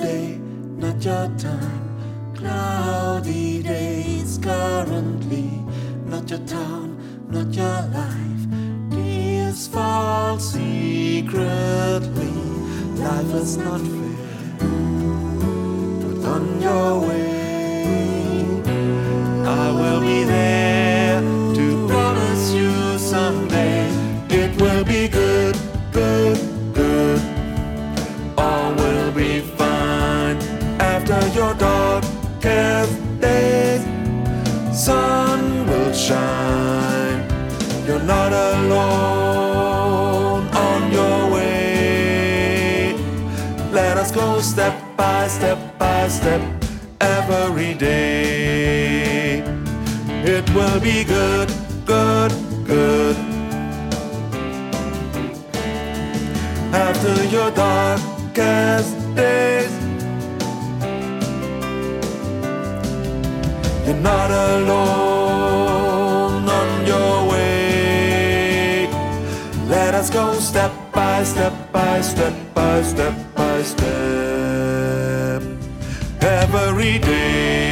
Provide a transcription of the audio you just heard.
day, not your time. Cloudy days currently, not your town, not your life. Tears fall secretly, life is not fair. Put on your way, I will be there to promise you someday it will be good, good, good. All will be fine after your darkest days. Sun will shine. You're not alone on your way. Let us go step by step by step every day. It will be good, good, good. After your darkest days, you're not alone on your way. Let us go step by step by step by step by step every day.